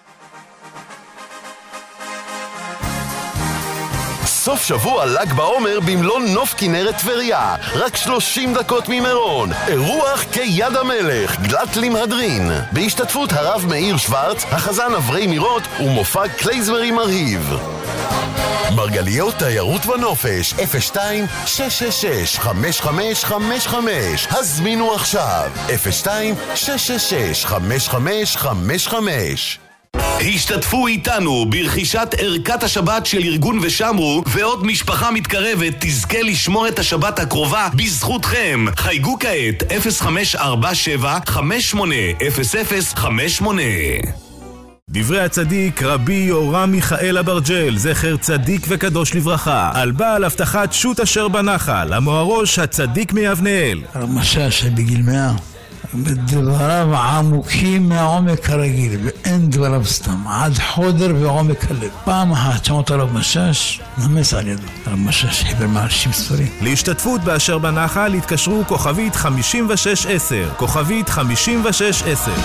סוף שבוע ל"ג בעומר במלוא נוף כנרת טבריה, רק שלושים דקות ממירון. אירוח כיד המלך, גלת למהדרין, בהשתתפות הרב מאיר שוורץ, החזן אברי מירות ומופע קלייזמרי מרהיב. מרגליות תיירות ונופש, אפס שתיים שש שש שש חמש חמש חמש חמש. הזמינו עכשיו, אפס שתיים שש שש שש חמש חמש חמש חמש. השתתפו איתנו ברכישת ערכת השבת של ארגון ושמרו, ועוד משפחה מתקרבת תזכה לשמור את השבת הקרובה בזכותכם. חייגו כעת אפס חמש ארבע שבע חמש שמונה אפס אפס חמש שמונה. דברי הצדיק רבי יורם מיכאל אברג'ל, זכר צדיק וקדוש לברכה, על בעל הבטחת שו"ת אשר בנחל, המוהרוש הצדיק מיבנאל. הרמשה שבגיל מאה בדבריו עמוקים מהעומק הרגיל, ואין דבריו סתם, עד חודר ועומק הלב. פעם אחת שמות הרב משש, נמס על ידו. הרב משש חיבר מעשים ספרים. להשתתפות באשר בנחל התקשרו כוכבית חמישים ושש עשר, כוכבית חמישים ושש עשר.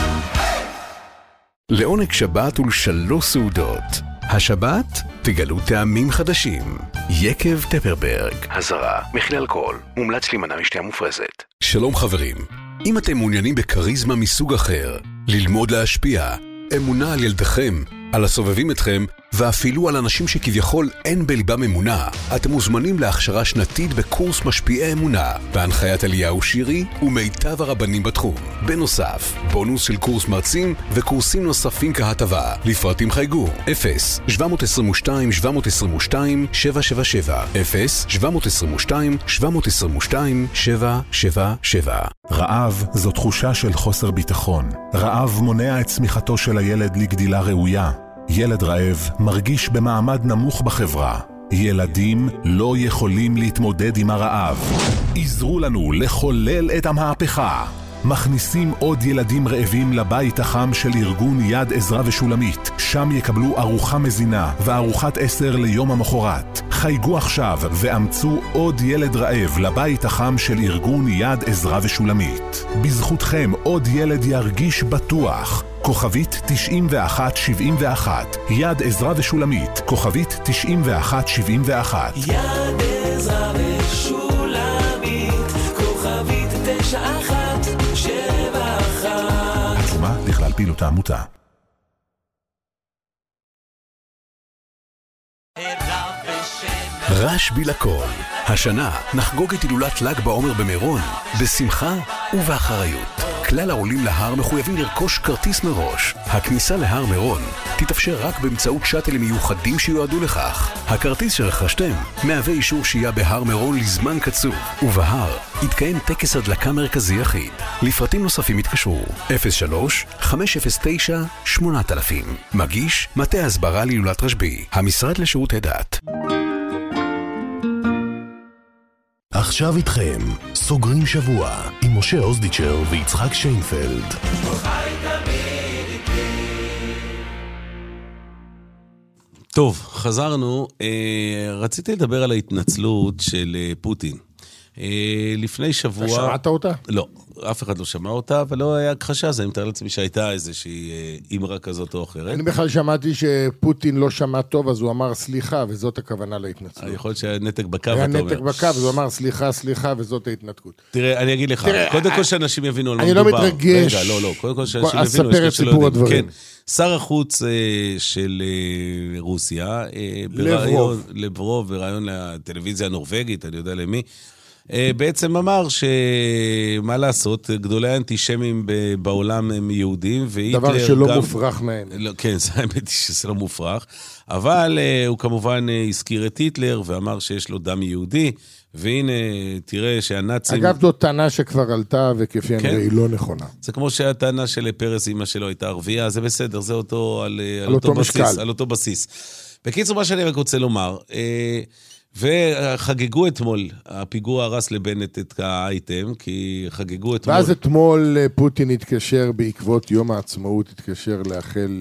לעונג שבת ולשלוש סעודות. השבת תגלו טעמים חדשים. יקב טפרברג. הזרה, מכיל אלכוהול, מומלץ להימנע משתייה מופרזת. שלום חברים. אם אתם מעוניינים בקריזמה מסוג אחר, ללמוד להשפיע, אמונה על ילדיכם, על הסובבים אתכם, ואפילו על אנשים שכביכול אין בליבם אמונה, אתם מוזמנים להכשרה שנתית בקורס משפיעי אמונה, בהנחיית אליהו שירי ומיטב הרבנים בתחום. בנוסף, בונוס של קורס מרצים וקורסים נוספים כהטבה. לפרטים חייגו אפס שבע עשרים ושתיים שבע עשרים ושתיים שבע שבע שבע אפס שבע עשרים ושתיים שבע עשרים ושתיים שבע שבע שבע. רעב זו תחושה של חוסר ביטחון. רעב מונע את צמיחתו של הילד לגדילה ראויה. ילד רעב מרגיש במעמד נמוך בחברה. ילדים לא יכולים להתמודד עם הרעב. עזרו לנו לחולל את המהפכה. מכניסים עוד ילדים רעבים לבית החם של ארגון יד עזרא ושולמית. שם יקבלו ארוחה מזינה וארוחת עשר ליום המחרת. חייגו עכשיו ואמצו עוד ילד רעב לבית החם של ארגון יד עזרא ושולמית. בזכותכם עוד ילד ירגיש בטוח. כוכבית תשעים ואחת שבעים ואחת. יד עזרא ושולמית. כוכבית תשעים ואחת שבעים ואחת. יד עזרא ושולמית. כוכבית תשע אחת שבע אחת. התשומה לכלל פעילות העמותה. רשב"י לכל. השנה נחגוג את הילולת ל"ג בעומר במירון בשמחה ובאחריות. כלל העולים להר מחויבים לרכוש כרטיס מראש. הכניסה להר מירון תתאפשר רק באמצעות שאטלים מיוחדים שיועדו לכך. הכרטיס שרכשתם מהווה אישור שהייה בהר מירון לזמן קצוב, ובהר יתקיים טקס הדלקה מרכזי יחיד. לפרטים נוספים התקשרו אפס שלוש חמש אפס תשע שמונה אלפים. מגיש מטה הסברה להילולת רשב"י, המשרד לשירותי דת. עכשיו איתכם, סוגרים שבוע עם משה אוזדיצ'ר ויצחק שיינפלד. טוב, חזרנו. רציתי לדבר על ההתנצלות של פוטין. לפני שבוע... אתה שמעת אותה? לא, אף אחד לא שמע אותה, אבל לא היה הכחשה, אז אני מתאר לעצמי שהייתה איזושהי אמרה כזאת או אחרת. אני בכלל שמעתי שפוטין לא שמע טוב, אז הוא אמר סליחה, וזאת הכוונה להתנצלות. יכול להיות שהיה נתק בקו, אתה אומר. היה נתק בקו, אז הוא אמר סליחה, סליחה, וזאת ההתנתקות. תראה, אני אגיד לך, קודם כל שאנשים יבינו על מה מדובר. אני לא מתרגש. רגע, לא, לא, קודם כל שאנשים יבינו, אספר את סיפור הדברים. שר החוץ של רוסיה, לברוב. לברוב, ברעיון לטלוויזיה הנורווגית, אני יודע למי, בעצם אמר שמה לעשות, גדולי האנטישמים בעולם הם יהודים, דבר שלא גם... מופרך מהם. לא, כן, זה האמת היא שזה לא מופרך, אבל uh, הוא כמובן uh, הזכיר את היטלר ואמר שיש לו דם יהודי, והנה תראה שהנאצים... אגב, זו טענה שכבר עלתה וכפי כן? הנראה היא לא נכונה. זה כמו שהטענה של פרס, אמא שלו הייתה ערבייה, זה בסדר, זה אותו על, על, על אותו, אותו משקל. בסיס, על אותו בסיס. בקיצור, מה שאני רק רוצה לומר... Uh, וחגגו אתמול, הפיגוע הרס לבנט את האייטם, כי חגגו אתמול... ואז אתמול פוטין התקשר בעקבות יום העצמאות, התקשר לאחל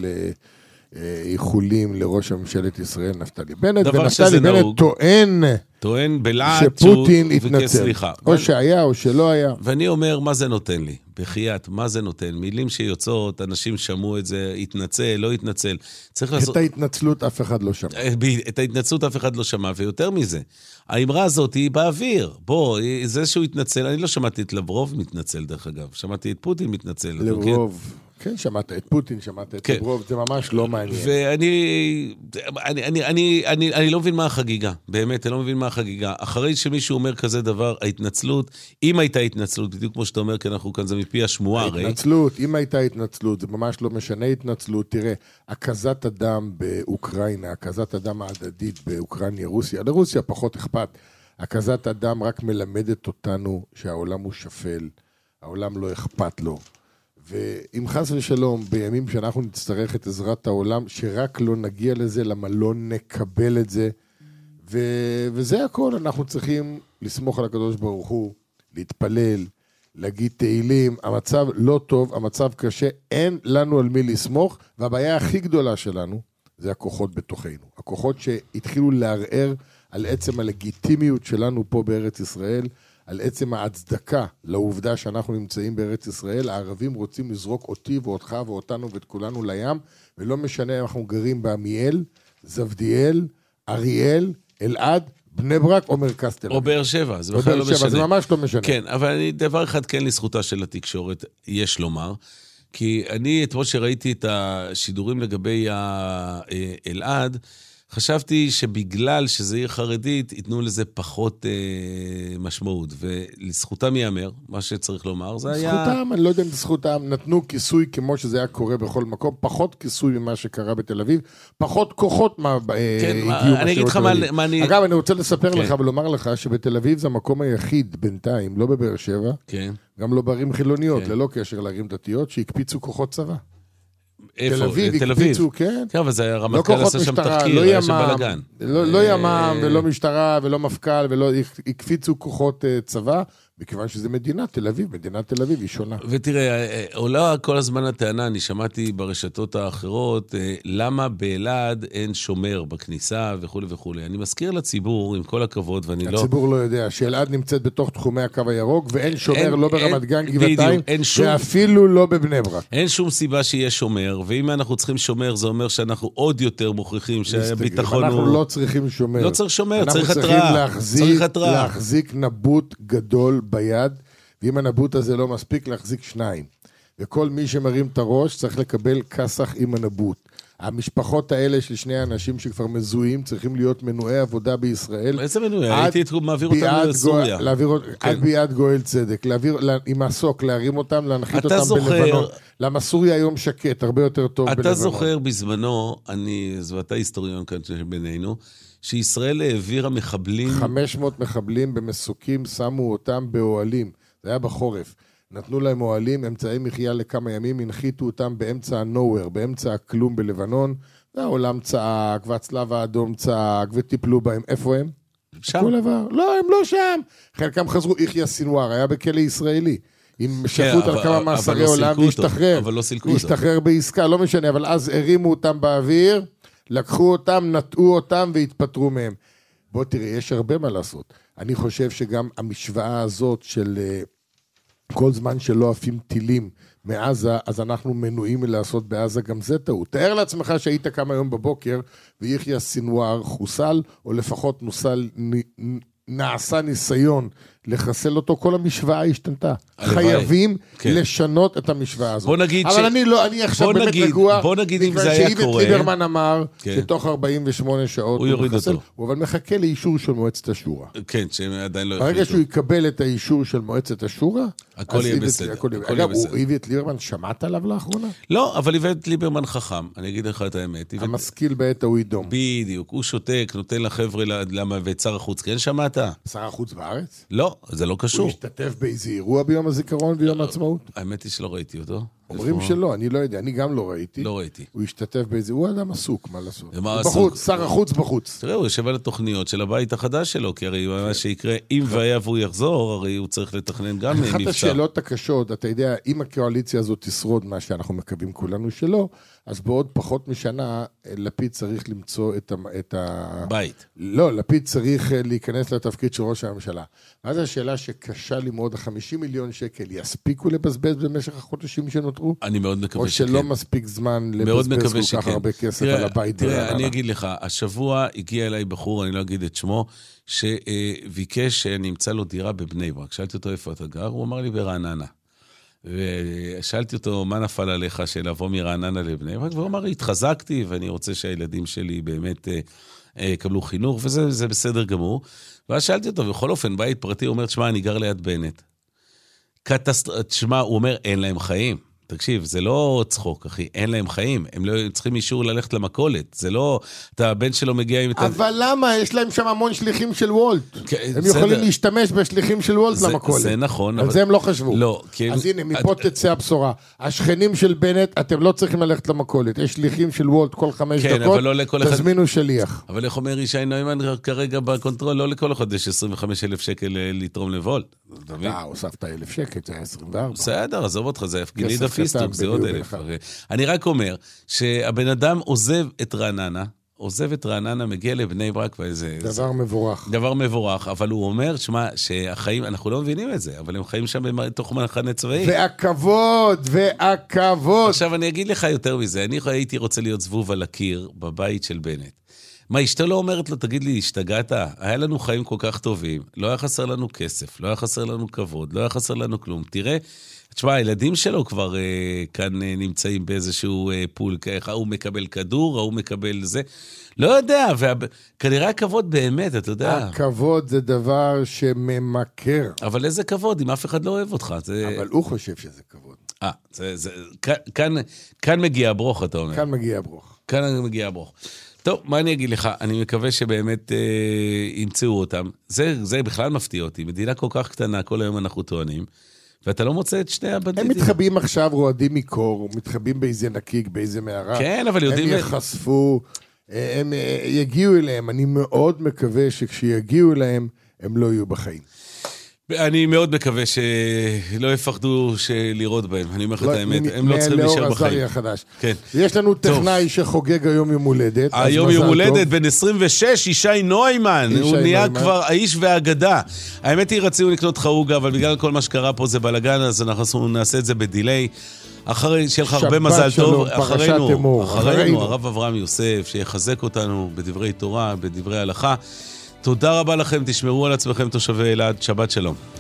איחולים לראש הממשלת ישראל נפתלי בנט, ונפתלי בנט טוען... טוען בלעד שפוטין התנצל. או ואני, שהיה או שלא היה. ואני אומר, מה זה נותן לי? בחייאת, מה זה נותן? מילים שיוצאות, אנשים שמעו את זה, התנצל, לא התנצל. צריך את לעשות... ההתנצלות אף אחד לא שמע. את ההתנצלות אף אחד לא שמע, ויותר מזה, האמרה הזאת היא באוויר. בוא, זה שהוא התנצל, אני לא שמעתי את לברוב מתנצל דרך אגב, שמעתי את פוטין מתנצל. לברוב... כן, שמעת את פוטין, שמעת את לברוב, זה ממש לא מעניין. ואני אני, אני, אני, אני, אני לא מבין מה החגיגה, באמת, אני לא מבין מה החגיגה. אחרי שמישהו אומר כזה דבר, ההתנצלות, אם הייתה התנצלות, בדיוק כמו שאתה אומר, כי אנחנו כאן, זה מפי השמועה, הרי. ההתנצלות, אם הייתה התנצלות, זה ממש לא משנה התנצלות. תראה, הקזת הדם באוקראינה, הקזת הדם ההדדית באוקראינה, רוסיה, לרוסיה פחות אכפת. הקזת הדם רק מלמדת אותנו שהעולם הוא שפל, העולם לא אכפת לו. ואם חס ושלום, בימים שאנחנו נצטרך את עזרת העולם, שרק לא נגיע לזה, למה לא נקבל את זה, ו... וזה הכל, אנחנו צריכים לסמוך על הקדוש ברוך הוא, להתפלל, להגיד תהילים, המצב לא טוב, המצב קשה, אין לנו על מי לסמוך, והבעיה הכי גדולה שלנו, זה הכוחות בתוכנו. הכוחות שהתחילו לערער על עצם הלגיטימיות שלנו פה בארץ ישראל, על עצם ההצדקה לעובדה שאנחנו נמצאים בארץ ישראל. הערבים רוצים לזרוק אותי ואותך ואותנו ואת כולנו לים, ולא משנה אם אנחנו גרים בעמיאל, זבדיאל, אריאל, אלעד, בני ברק או מרכז תל אביב. או באר שבע, זה בכלל לא משנה. זה ממש לא משנה. כן, אבל אני, דבר אחד כן לזכותה של התקשורת, יש לומר, כי אני אתמול שראיתי את השידורים לגבי אלעד, חשבתי שבגלל שזה עיר חרדית, ייתנו לזה פחות אה, משמעות, ולזכותם ייאמר, מה שצריך לומר, זה היה... זכותם, אני לא יודע אם זכותם, נתנו כיסוי כמו שזה היה קורה בכל מקום, פחות כיסוי ממה שקרה בתל אביב, פחות כוחות מה, כן, הגיעו מה, אני אגיד לך מה, מה אני... אגב, אני רוצה לספר כן. לך ולומר לך, שבתל אביב זה המקום היחיד בינתיים, לא בבאר שבע, כן. גם לא בערים חילוניות, כן. ללא קשר לערים דתיות, שהקפיצו כוחות צבא. תל אביב, תל אביב, כן. כן, אבל זה הרמטכ"ל עשה שם תחקיר, היה שם בלגן. לא ימ"מ ולא משטרה ולא מפכ"ל, ולא הקפיצו כוחות צבא, מכיוון שזה מדינה, תל אביב, מדינת תל אביב היא שונה. ותראה, עולה כל הזמן הטענה, אני שמעתי ברשתות האחרות, למה באלעד אין שומר בכניסה וכו' וכו'. אני מזכיר לציבור, עם כל הכבוד, ואני לא... הציבור לא יודע, שאלעד נמצאת בתוך תחומי הקו הירוק, ואין שומר לא ברמת גן גבעתיים, ואפילו לא בבני ברק. אין שום סיבה שיהיה שומר, ואם אנחנו צריכים שומר, זה אומר שאנחנו עוד יותר מוכיחים שהביטחון הוא... אנחנו לא צריכים שומר. לא צריך שומר, צריך התראה. צריך התראה. להחזיק נבוט גדול ביד, ואם הנבוט הזה לא מספיק, להחזיק שניים. וכל מי שמרים את הראש צריך לקבל כסח עם הנבוט. המשפחות האלה של שני האנשים שכבר מזוהים, צריכים להיות מנועי עבודה בישראל. איזה מנועי? הייתי מעביר אותם לסוריה. עד ביד גואל צדק. עם הסוק, להרים אותם, להנחית אותם בלבנון. למה סוריה היום שקט, הרבה יותר טוב בלבנון. אתה זוכר בזמנו, ואתה היסטוריון כאן בינינו, שישראל העבירה מחבלים... חמש מאות מחבלים במסוקים, שמו אותם באוהלים. זה היה בחורף. נתנו להם אוהלים, אמצעי מחיה לכמה ימים, הנחיתו אותם באמצע הנוהוור, באמצע הכלום בלבנון, והעולם צעק, והצלב האדום צעק, וטיפלו בהם. איפה הם? שם. כל דבר. לא, הם לא שם. חלקם חזרו, יחיא סינואר, היה בכלא ישראלי. עם שפוט על כמה מאסרי עולם, והשתחרר. אבל לא סילקו אותו. השתחרר בעסקה, לא משנה, אבל אז הרימו אותם באוויר, לקחו אותם, נטעו אותם והתפטרו מהם. בוא תראה, יש הרבה מה לעשות. אני חושב שגם המשוואה הזאת של כל זמן שלא עפים טילים מעזה, אז אנחנו מנועים מלעשות בעזה גם זה טעות. תאר לעצמך שהיית כמה יום בבוקר, ויחיא סינואר חוסל, או לפחות נוסל, נעשה ניסיון לחסל אותו, כל המשוואה השתנתה. חייבים כן. לשנות את המשוואה הזאת. בוא נגיד אבל ש... אני לא, אני עכשיו באמת נגיד, רגוע, בוא נגיד אם זה היה קורה. ליברמן אמר כן. שתוך ארבעים ושמונה שעות הוא יוריד אותו. הוא אבל מחכה לאישור של מועצת השורה. כן, שעדיין לא ברגע שהוא יקבל את האישור של מועצת השורה, הכל יהיה בסדר. אגב, איווט ליברמן, שמעת עליו לאחרונה? לא, אבל איווט ליברמן חכם, אני אגיד לך את האמת. המשכיל בעת ההוא ידום. בדיוק, הוא שותק, נותן לחבר'ה למה ואת שר החוץ, כן שמעת? שר החוץ בארץ? לא, זה לא קשור. הוא השתתף באיזה אירוע ביום הזיכרון ביום העצמאות? האמת היא שלא ראיתי אותו. אומרים שלא, אני לא יודע, אני גם לא ראיתי. לא ראיתי. הוא השתתף באיזה, הוא אדם עסוק, מה לעשות? בחוץ, שר החוץ בחוץ. תראה, הוא יושב על התוכניות של הבית החדש שלו, כי הרי מה שיקרה, אם והיה והוא יחזור, הרי הוא צריך לתכנן גם מבצע. אחת השאלות הקשות, אתה יודע, אם הקואליציה הזאת תשרוד מה שאנחנו מקווים כולנו שלא, אז בעוד פחות משנה, לפיד צריך למצוא את ה... בית. לא, לפיד צריך להיכנס לתפקיד של ראש הממשלה. אז השאלה שקשה לי מאוד, ה-חמישים מיליון שקל יספיקו לבזבז במשך החודשים שנותרו? אני מאוד מקווה שכן. או שלא מספיק זמן לבזבז כל כך הרבה כסף על הבית. תראה, אני אגיד לך, השבוע הגיע אליי בחור, אני לא אגיד את שמו, שביקש שנמצא לו דירה בבני ברק. שאלתי אותו איפה אתה גר, הוא אמר לי ברעננה. ושאלתי אותו, מה נפל עליך של לבוא מרעננה לבני ברק? והוא אמר, התחזקתי, ואני רוצה שהילדים שלי באמת יקבלו חינוך, וזה זה בסדר גמור. ואז שאלתי אותו, בכל אופן, בית פרטי, הוא אומר, תשמע, אני גר ליד בנט. תשמע, הוא אומר, אין להם חיים. תקשיב, זה לא צחוק, אחי, אין להם חיים, הם לא צריכים אישור ללכת למכולת, זה לא, אתה הבן שלו מגיע עם... אבל למה? יש להם שם המון שליחים של וולט. הם יכולים להשתמש בשליחים של וולט למכולת. זה נכון. על זה הם לא חשבו. לא. אז הנה, מפה תצא הבשורה. השכנים של בנט, אתם לא צריכים ללכת למכולת. יש שליחים של וולט כל חמש דקות, תזמינו שליח. אבל איך אומר ישי נוימן כרגע בקונטרול, לא לכל אחד יש עשרים וחמישה אלף שקל לתרום לוולט. אתה הוספת אלף שקל, זה היה עשרים וארבע. בסדר, עזוב אותך, זה גלידה פיסטוק, זה עוד אלף. אני רק אומר, שהבן אדם עוזב את רעננה, עוזב את רעננה, מגיע לבני ברק, וזה... דבר מבורך. דבר מבורך, אבל הוא אומר, שמה, שהחיים, אנחנו לא מבינים את זה, אבל הם חיים שם בתוך מחנה צבאי. והכבוד, והכבוד. עכשיו, אני אגיד לך יותר מזה, אני הייתי רוצה להיות זבוב על הקיר, בבית של בנט. מה, אשתו לא אומרת לו, תגיד לי, השתגעת? היה לנו חיים כל כך טובים, לא היה חסר לנו כסף, לא היה חסר לנו כבוד, לא היה חסר לנו כלום. תראה, תשמע, הילדים שלו כבר אה, כאן אה, נמצאים באיזשהו אה, פול, ככה הוא מקבל כדור, הוא מקבל זה. לא יודע, וכנראה הכבוד באמת, אתה יודע. הכבוד זה דבר שממכר. אבל איזה כבוד, אם אף אחד לא אוהב אותך. זה... אבל הוא חושב שזה כבוד. אה, זה, זה, כאן, כאן, כאן מגיע הברוך, אתה אומר. כאן מגיע הברוך. כאן מגיע הברוך. טוב, מה אני אגיד לך? אני מקווה שבאמת אה, ימצאו אותם. זה, זה בכלל מפתיע אותי. מדינה כל כך קטנה, כל היום אנחנו טוענים, ואתה לא מוצא את שני הבנדידים. הם מתחבאים עכשיו, רועדים מקור, מתחבאים באיזה נקיק, באיזה מערה. כן, אבל יודעים... הם יחשפו, הם יגיעו אליהם. אני מאוד מקווה שכשיגיעו אליהם, הם לא יהיו בחיים. אני מאוד מקווה שלא יפחדו לראות בהם, אני אומר לך את האמת, הם לא צריכים להישאר בחיים. יש לנו טכנאי שחוגג היום יום הולדת. היום יום הולדת, בן עשרים ושש, ישי נוימן, הוא נהיה כבר האיש והאגדה. האמת היא, רצינו לקנות חרוגה, אבל בגלל כל מה שקרה פה זה בלגן, אז אנחנו נעשה את זה בדיליי. אחרי, שיהיה לך הרבה מזל טוב, אחרינו, אחרינו, הרב אברהם יוסף, שיחזק אותנו בדברי תורה, בדברי הלכה. תודה רבה לכם, תשמרו על עצמכם תושבי אלעד, שבת שלום.